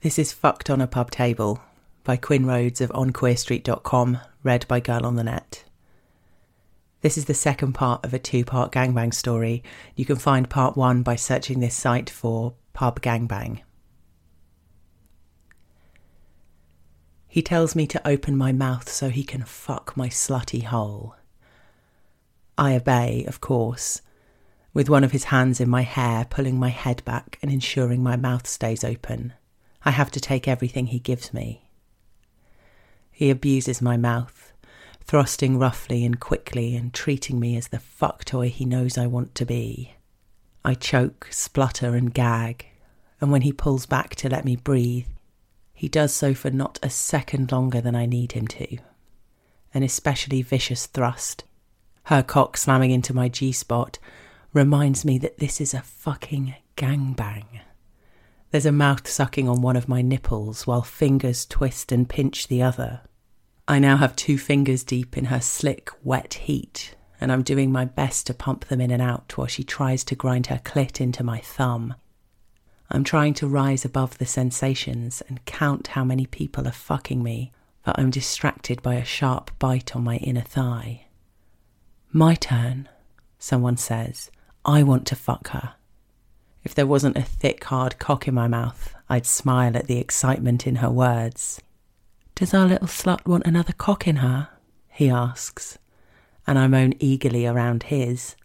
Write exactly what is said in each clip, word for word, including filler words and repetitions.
This is Fucked on a Pub Table by Quinn Rhodes of on queer street dot com, read by Girl on the Net. This is the second part of a two-part gangbang story. You can find part one by searching this site for Pub Gangbang. He tells me to open my mouth so he can fuck my slutty hole. I obey, of course, with one of his hands in my hair, pulling my head back and ensuring my mouth stays open. I have to take everything he gives me. He abuses my mouth, thrusting roughly and quickly and treating me as the fuck toy he knows I want to be. I choke, splutter and gag, and when he pulls back to let me breathe, he does so for not a second longer than I need him to. An especially vicious thrust, her cock slamming into my G-spot, reminds me that this is a fucking gangbang. There's a mouth sucking on one of my nipples while fingers twist and pinch the other. I now have two fingers deep in her slick, wet heat, and I'm doing my best to pump them in and out while she tries to grind her clit into my thumb. I'm trying to rise above the sensations and count how many people are fucking me, but I'm distracted by a sharp bite on my inner thigh. My turn, someone says. I want to fuck her. If there wasn't a thick, hard cock in my mouth, I'd smile at the excitement in her words. Does our little slut want another cock in her? He asks, and I moan eagerly around his.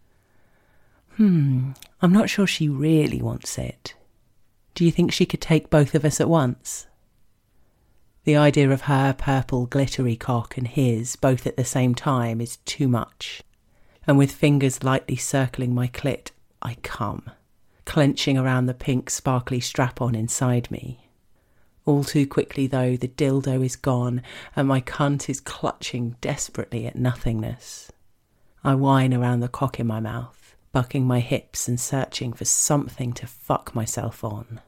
Hmm, I'm not sure she really wants it. Do you think she could take both of us at once? The idea of her purple glittery cock and his both at the same time is too much, and with fingers lightly circling my clit, I come, clenching around the pink sparkly strap-on inside me. All too quickly, though, the dildo is gone and my cunt is clutching desperately at nothingness. I whine around the cock in my mouth, bucking my hips and searching for something to fuck myself on.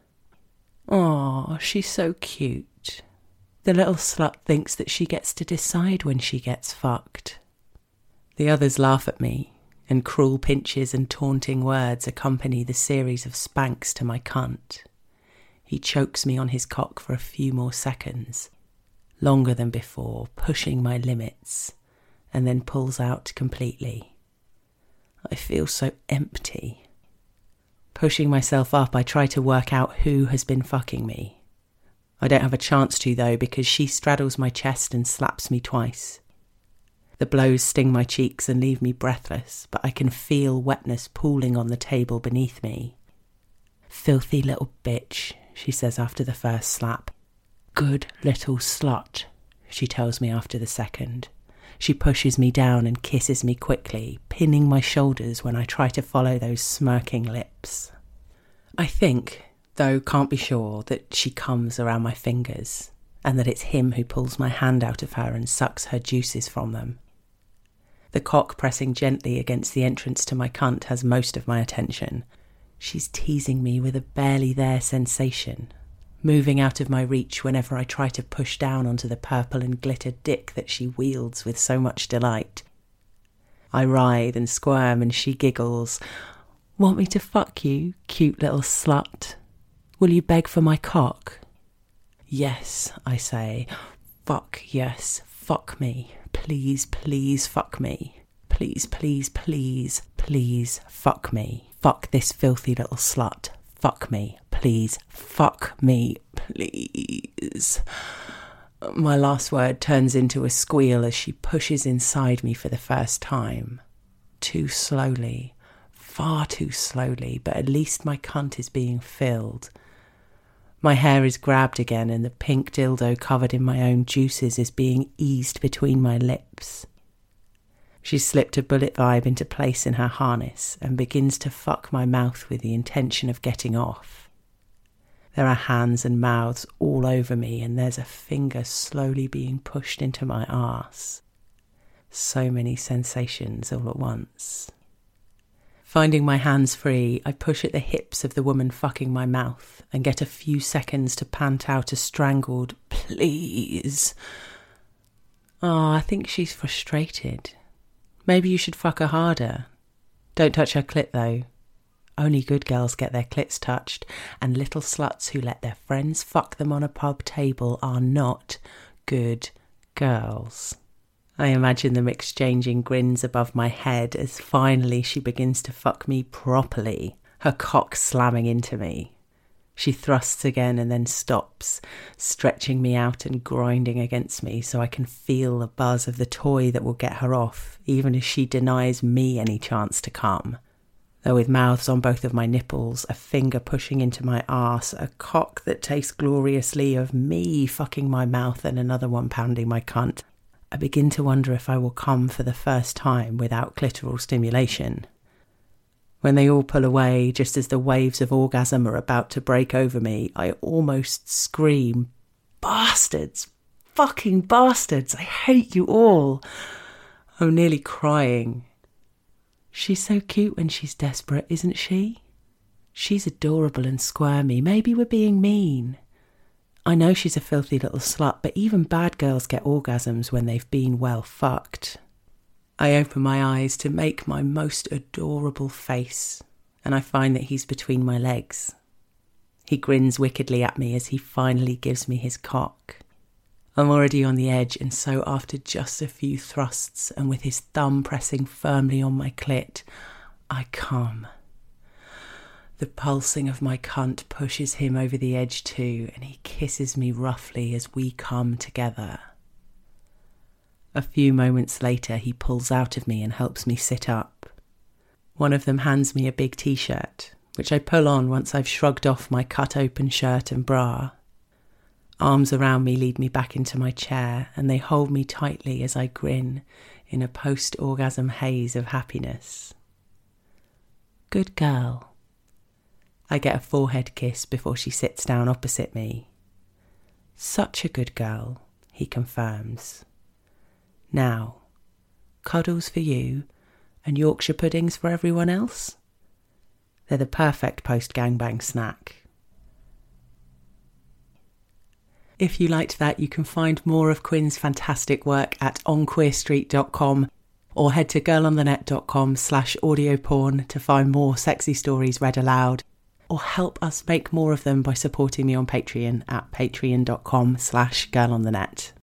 Aw, she's so cute. The little slut thinks that she gets to decide when she gets fucked. The others laugh at me, and cruel pinches and taunting words accompany the series of spanks to my cunt. He chokes me on his cock for a few more seconds, longer than before, pushing my limits, and then pulls out completely. I feel so empty. Pushing myself up, I try to work out who has been fucking me. I don't have a chance to, though, because she straddles my chest and slaps me twice. The blows sting my cheeks and leave me breathless, but I can feel wetness pooling on the table beneath me. Filthy little bitch, she says after the first slap. Good little slut, she tells me after the second. She pushes me down and kisses me quickly, pinning my shoulders when I try to follow those smirking lips. I think, though can't be sure, that she comes around my fingers, and that it's him who pulls my hand out of her and sucks her juices from them. The cock pressing gently against the entrance to my cunt has most of my attention. She's teasing me with a barely there sensation, moving out of my reach whenever I try to push down onto the purple and glittered dick that she wields with so much delight. I writhe and squirm and she giggles. Want me to fuck you, cute little slut? Will you beg for my cock? Yes, I say. Fuck yes, fuck me. Please, please fuck me. Please, please, please, please fuck me. Fuck this filthy little slut. Fuck me. Please, fuck me. Please. My last word turns into a squeal as she pushes inside me for the first time. Too slowly. Far too slowly, but at least my cunt is being filled. My hair is grabbed again and the pink dildo covered in my own juices is being eased between my lips. She slipped a bullet vibe into place in her harness and begins to fuck my mouth with the intention of getting off. There are hands and mouths all over me and there's a finger slowly being pushed into my arse. So many sensations all at once. Finding my hands free, I push at the hips of the woman fucking my mouth and get a few seconds to pant out a strangled, please. Oh, I think she's frustrated. Maybe you should fuck her harder. Don't touch her clit, though. Only good girls get their clits touched, and little sluts who let their friends fuck them on a pub table are not good girls. I imagine them exchanging grins above my head as finally she begins to fuck me properly, her cock slamming into me. She thrusts again and then stops, stretching me out and grinding against me so I can feel the buzz of the toy that will get her off, even as she denies me any chance to come. Though with mouths on both of my nipples, a finger pushing into my arse, a cock that tastes gloriously of me fucking my mouth and another one pounding my cunt, I begin to wonder if I will come for the first time without clitoral stimulation. When they all pull away, just as the waves of orgasm are about to break over me, I almost scream, "Bastards! Fucking bastards! I hate you all!" I'm nearly crying. She's so cute when she's desperate, isn't she? She's adorable and squirmy. Maybe we're being mean. I know she's a filthy little slut, but even bad girls get orgasms when they've been well fucked. I open my eyes to make my most adorable face, and I find that he's between my legs. He grins wickedly at me as he finally gives me his cock. I'm already on the edge, and so after just a few thrusts and with his thumb pressing firmly on my clit, I come. The pulsing of my cunt pushes him over the edge too, and he kisses me roughly as we come together. A few moments later, he pulls out of me and helps me sit up. One of them hands me a big t-shirt, which I pull on once I've shrugged off my cut-open shirt and bra. Arms around me lead me back into my chair, and they hold me tightly as I grin in a post-orgasm haze of happiness. Good girl. I get a forehead kiss before she sits down opposite me. Such a good girl, he confirms. Now, cuddles for you and Yorkshire puddings for everyone else? They're the perfect post-gangbang snack. If you liked that, you can find more of Quinn's fantastic work at on queer street dot com or head to girlonthenet.com slash audio porn to find more sexy stories read aloud, or help us make more of them by supporting me on Patreon at patreon.com slash girlonthenet.